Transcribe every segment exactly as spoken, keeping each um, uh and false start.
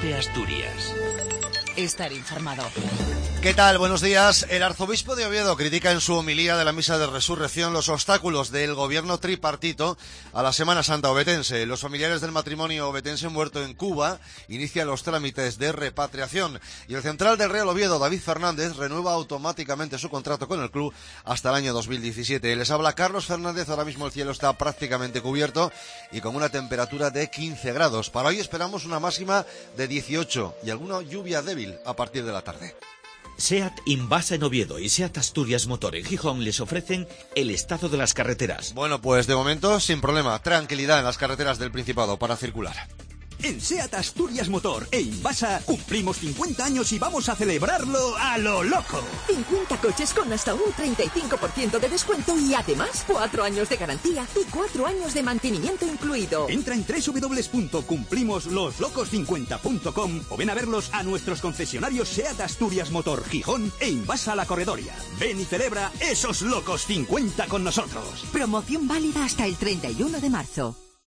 COPE Asturias. Estar informado. ¿Qué tal? Buenos días. El arzobispo de Oviedo critica en su homilía de la Misa de Resurrección los obstáculos del gobierno tripartito a la Semana Santa ovetense. Los familiares del matrimonio ovetense muerto en Cuba inician los trámites de repatriación. Y el central del Real Oviedo, David Fernández, renueva automáticamente su contrato con el club hasta el año dos mil diecisiete. Les habla Carlos Fernández. Ahora mismo el cielo está prácticamente cubierto y con una temperatura de quince grados. Para hoy esperamos una máxima de dieciocho y alguna lluvia débil a partir de la tarde. SEAT Invasa en Oviedo y SEAT Asturias Motor en Gijón les ofrecen el estado de las carreteras. Bueno, pues de momento sin problema, tranquilidad en las carreteras del Principado para circular. En SEAT Asturias Motor e Invasa cumplimos cincuenta años y vamos a celebrarlo a lo loco. cincuenta coches con hasta un treinta y cinco por ciento de descuento y además cuatro años de garantía y cuatro años de mantenimiento incluido. Entra en doble u doble u doble u punto cumplimos los locos cincuenta punto com o ven a verlos a nuestros concesionarios SEAT Asturias Motor Gijón e Invasa La Corredoria. Ven y celebra esos locos cincuenta con nosotros. Promoción válida hasta el treinta y uno de marzo.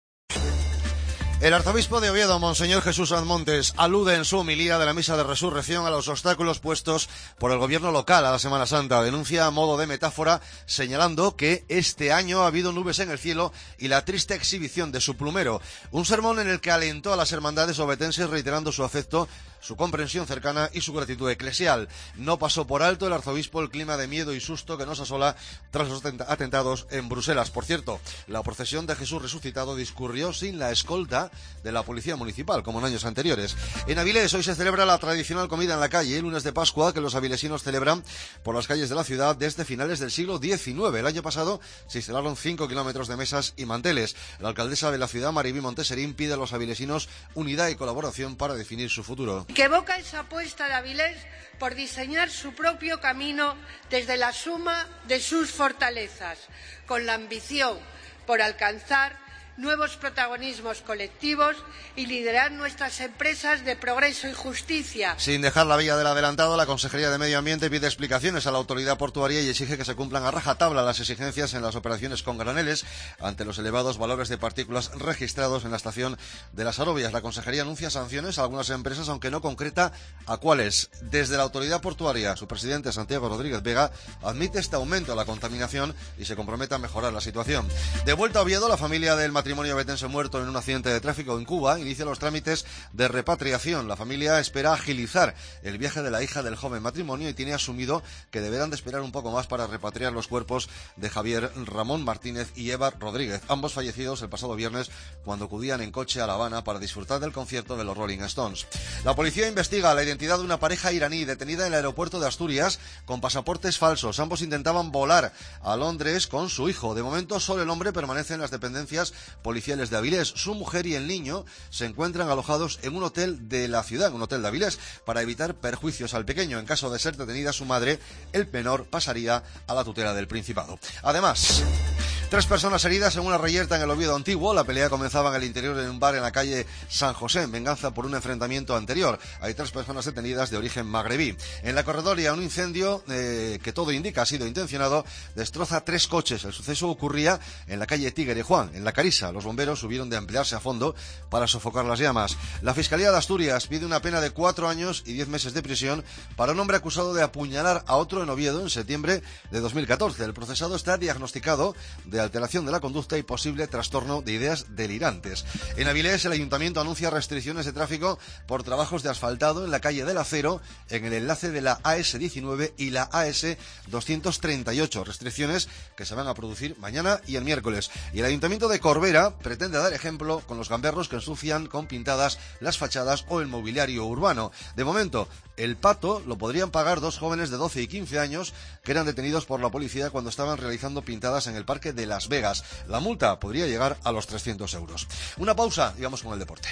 El arzobispo de Oviedo, Monseñor Jesús Admontes, alude en su homilía de la Misa de Resurrección a los obstáculos puestos por el gobierno local a la Semana Santa. Denuncia a modo de metáfora, señalando que este año ha habido nubes en el cielo y la triste exhibición de su plumero. Un sermón en el que alentó a las hermandades ovetenses reiterando su afecto, su comprensión cercana y su gratitud eclesial. No pasó por alto el arzobispo el clima de miedo y susto que nos asola tras los atentados en Bruselas. Por cierto, la procesión de Jesús resucitado discurrió sin la escolta de la policía municipal, como en años anteriores. En Avilés hoy se celebra la tradicional comida en la calle, el lunes de Pascua, que los avilesinos celebran por las calles de la ciudad desde finales del siglo diecinueve. El año pasado se instalaron cinco kilómetros de mesas y manteles. La alcaldesa de la ciudad, Maribí Monteserín, pide a los avilesinos unidad y colaboración para definir su futuro. Que evoca esa apuesta de Avilés por diseñar su propio camino desde la suma de sus fortalezas, con la ambición por alcanzar nuevos protagonismos colectivos y liderar nuestras empresas de progreso y justicia. Sin dejar la vía del adelantado, la Consejería de Medio Ambiente pide explicaciones a la autoridad portuaria y exige que se cumplan a rajatabla las exigencias en las operaciones con graneles ante los elevados valores de partículas registrados en la estación de Las Arobias. La Consejería anuncia sanciones a algunas empresas, aunque no concreta a cuáles. Desde la autoridad portuaria, su presidente, Santiago Rodríguez Vega, admite este aumento a la contaminación y se compromete a mejorar la situación. De vuelta a Oviedo, la familia del matrimonio matrimonio ovetense muerto en un accidente de tráfico en Cuba inicia los trámites de repatriación. La familia espera agilizar el viaje de la hija del joven matrimonio y tiene asumido que deberán de esperar un poco más para repatriar los cuerpos de Javier Ramón Martínez y Eva Rodríguez, ambos fallecidos el pasado viernes cuando acudían en coche a La Habana para disfrutar del concierto de los Rolling Stones. La policía investiga la identidad de una pareja iraní detenida en el aeropuerto de Asturias con pasaportes falsos. Ambos intentaban volar a Londres con su hijo. De momento, solo el hombre permanece en las dependencias policiales de Avilés. Su mujer y el niño se encuentran alojados en un hotel de la ciudad, un hotel de Avilés, para evitar perjuicios al pequeño. En caso de ser detenida su madre, el menor pasaría a la tutela del Principado. Además, tres personas heridas en una reyerta en el Oviedo antiguo. La pelea comenzaba en el interior de un bar en la calle San José, en venganza por un enfrentamiento anterior. Hay tres personas detenidas de origen magrebí. En la Corredoria, un incendio eh, que todo indica ha sido intencionado destroza tres coches. El suceso ocurría en la calle Tigre Juan, en La Carisa. Los bomberos hubieron de ampliarse a fondo para sofocar las llamas. La Fiscalía de Asturias pide una pena de cuatro años y diez meses de prisión para un hombre acusado de apuñalar a otro en Oviedo en septiembre de dos mil catorce. El procesado está diagnosticado de alteración de la conducta y posible trastorno de ideas delirantes. En Avilés, el ayuntamiento anuncia restricciones de tráfico por trabajos de asfaltado en la calle del Acero, en el enlace de la A S diecinueve y la A S doscientos treinta y ocho. Restricciones que se van a producir mañana y el miércoles. Y el ayuntamiento de Corbera pretende dar ejemplo con los gamberros que ensucian con pintadas las fachadas o el mobiliario urbano. De momento, el pato lo podrían pagar dos jóvenes de doce y quince años que eran detenidos por la policía cuando estaban realizando pintadas en el parque de Las Vegas. La multa podría llegar a los trescientos euros. Una pausa, digamos, con el deporte.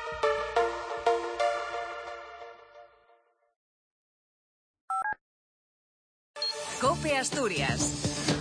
COPE Asturias.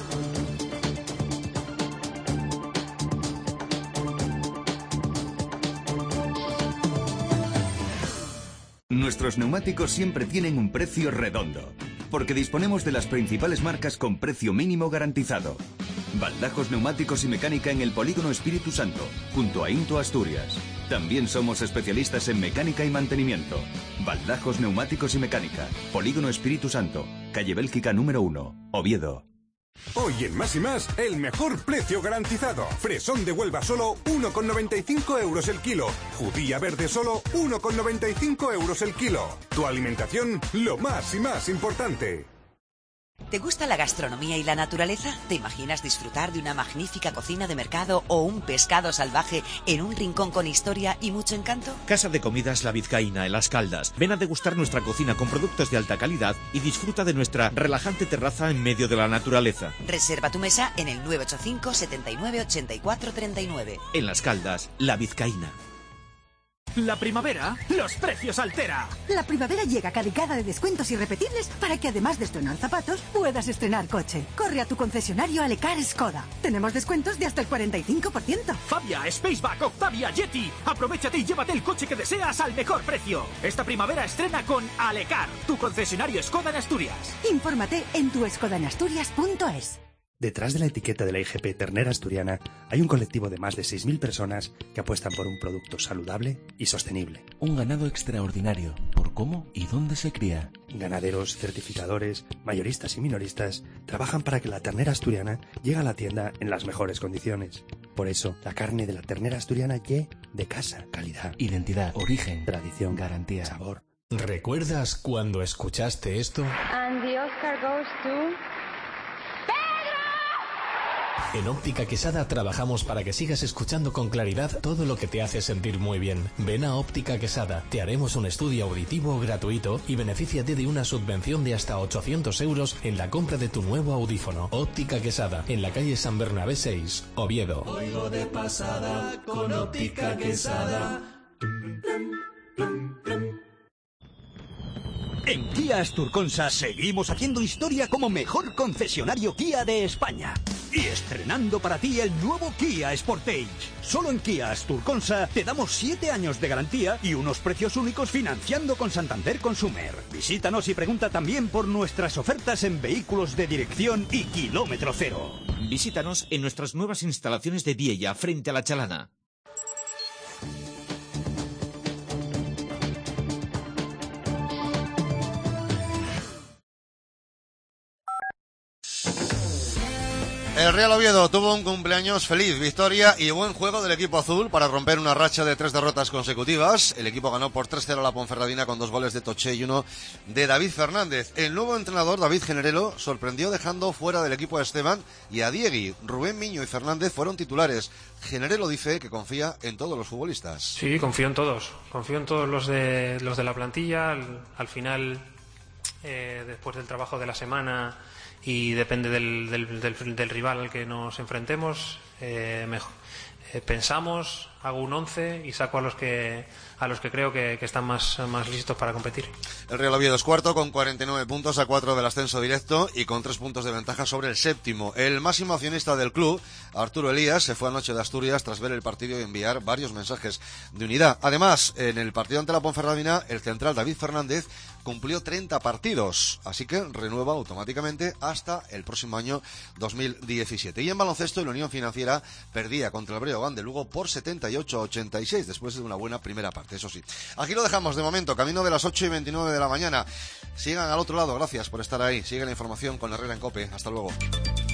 Nuestros neumáticos siempre tienen un precio redondo, porque disponemos de las principales marcas con precio mínimo garantizado. Baldajos Neumáticos y Mecánica en el Polígono Espíritu Santo, junto a Into Asturias. También somos especialistas en mecánica y mantenimiento. Baldajos, neumáticos y mecánica. Polígono Espíritu Santo. Calle Bélgica número uno. Oviedo. Hoy en Más y Más, el mejor precio garantizado. Fresón de Huelva solo uno con noventa y cinco euros el kilo. Judía verde solo uno con noventa y cinco euros el kilo. Tu alimentación, lo más y más importante. ¿Te gusta la gastronomía y la naturaleza? ¿Te imaginas disfrutar de una magnífica cocina de mercado o un pescado salvaje en un rincón con historia y mucho encanto? Casa de Comidas La Vizcaína en Las Caldas. Ven a degustar nuestra cocina con productos de alta calidad y disfruta de nuestra relajante terraza en medio de la naturaleza. Reserva tu mesa en el nueve ocho cinco, setenta y nueve, ochenta y cuatro, treinta y nueve. En Las Caldas, La Vizcaína. La primavera, los precios altera. La primavera llega cargada de descuentos irrepetibles para que además de estrenar zapatos, puedas estrenar coche. Corre a tu concesionario Alecar Skoda. Tenemos descuentos de hasta el cuarenta y cinco por ciento. Fabia, Spaceback, Octavia, Yeti. Aprovechate y llévate el coche que deseas al mejor precio. Esta primavera estrena con Alecar, tu concesionario Skoda en Asturias. Infórmate en tu skoda en asturias punto es. Detrás de la etiqueta de la I G P Ternera Asturiana hay un colectivo de más de seis mil personas que apuestan por un producto saludable y sostenible. Un ganado extraordinario, por cómo y dónde se cría. Ganaderos, certificadores, mayoristas y minoristas trabajan para que la ternera asturiana llegue a la tienda en las mejores condiciones. Por eso, la carne de la ternera asturiana llegue de casa, calidad, identidad, origen, tradición, garantía, sabor. ¿Recuerdas cuando escuchaste esto? And the Oscar goes to... En Óptica Quesada trabajamos para que sigas escuchando con claridad todo lo que te hace sentir muy bien. Ven a Óptica Quesada, te haremos un estudio auditivo gratuito y benefíciate de una subvención de hasta ochocientos euros en la compra de tu nuevo audífono. Óptica Quesada, en la calle San Bernabé seis, Oviedo. Oigo de pasada con Óptica Quesada. En Kia Asturconsa seguimos haciendo historia como mejor concesionario Kia de España. Y estrenando para ti el nuevo Kia Sportage. Solo en Kia Asturconsa te damos siete años de garantía y unos precios únicos financiando con Santander Consumer. Visítanos y pregunta también por nuestras ofertas en vehículos de dirección y kilómetro cero. Visítanos en nuestras nuevas instalaciones de Viella, frente a la Chalana. El Real Oviedo tuvo un cumpleaños feliz, victoria y buen juego del equipo azul para romper una racha de tres derrotas consecutivas. El equipo ganó por tres cero a la Ponferradina con dos goles de Toché y uno de David Fernández. El nuevo entrenador, David Generelo, sorprendió dejando fuera del equipo a Esteban y a Diegui. Rubén Miño y Fernández fueron titulares. Generelo dice que confía en todos los futbolistas. Sí, confío en todos. Confío en todos los de, los de la plantilla. Al, al final, eh, después del trabajo de la semana... y depende del, del, del, del rival al que nos enfrentemos, eh, mejor, eh, pensamos, hago un once y saco a los que a los que creo que, que están más, más listos para competir. El Real Oviedo es cuarto con cuarenta y nueve puntos a cuatro del ascenso directo y con tres puntos de ventaja sobre el séptimo. El máximo accionista del club, Arturo Elías, se fue anoche de Asturias tras ver el partido y enviar varios mensajes de unidad. Además, en el partido ante la Ponferradina, el central David Fernández cumplió treinta partidos, así que renueva automáticamente hasta el próximo año dos mil diecisiete. Y en baloncesto, la Unión Financiera perdía contra el Breogán de Lugo por setenta y ocho a ochenta y seis, después de una buena primera parte, eso sí. Aquí lo dejamos de momento, camino de las ocho y veintinueve de la mañana. Sigan al otro lado, gracias por estar ahí. Sigue la información con Herrera en COPE. Hasta luego.